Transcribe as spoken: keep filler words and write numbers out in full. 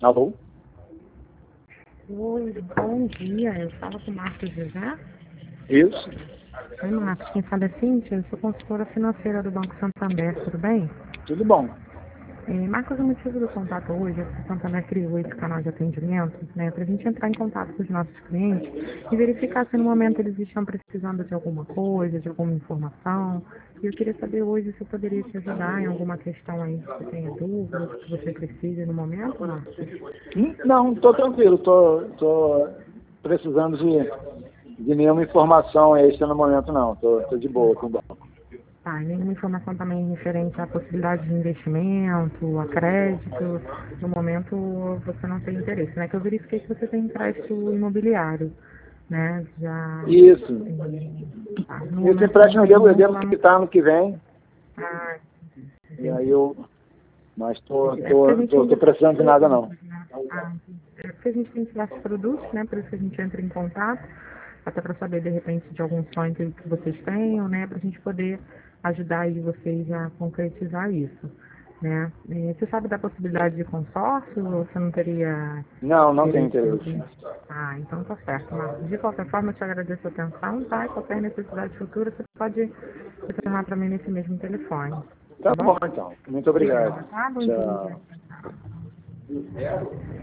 Alô? Oi, bom dia. Eu falo com o Marcos José. Isso. Oi, Marcos. Quem fala é Cíntia. Eu sou consultora financeira do Banco Santander. Tudo bem? Tudo bom. É, Marcos, o motivo do contato hoje é que o Santander criou esse canal de atendimento, né, para a gente entrar em contato com os nossos clientes e verificar se no momento eles estão precisando de alguma coisa, de alguma informação. E eu queria saber hoje se eu poderia te ajudar em alguma questão aí que você tenha dúvidas, que você precise no momento, Marcos. Hum, Não, estou tranquilo. Estou precisando de, de nenhuma informação extra no momento, não. Estou de boa com o banco. Tá, e nenhuma informação também referente à possibilidade de investimento, a crédito. No momento você não tem interesse, né? Que eu verifiquei que você tem crédito imobiliário, né? Já. Isso. Tá, no Esse momento não empréstimo eu tem devo, eu nenhum devo plano. quitar ano que vem. Ah, E aí entendi. eu... Mas estou É porque a tô, tô, gente tô, tem tô diversos precisando de nada, não. produtos, né? Ah, entendi. É porque a gente tem diversos produtos, né? Por isso que a gente entra em contato, até para saber de repente de algum sonho que que vocês tenham, né? Para a gente poder ajudar aí vocês a concretizar isso, né? E você sabe da possibilidade de consórcio ou você não teria Não, não tenho interesse interesse. em... Ah, então tá certo, Marcos. De qualquer forma, eu te agradeço a atenção, tá? E qualquer necessidade futura, você pode retornar para mim nesse mesmo telefone, Tá tá bom, bom? então. Muito Obrigada, obrigado. tá? Bom dia. Tchau. Tchau.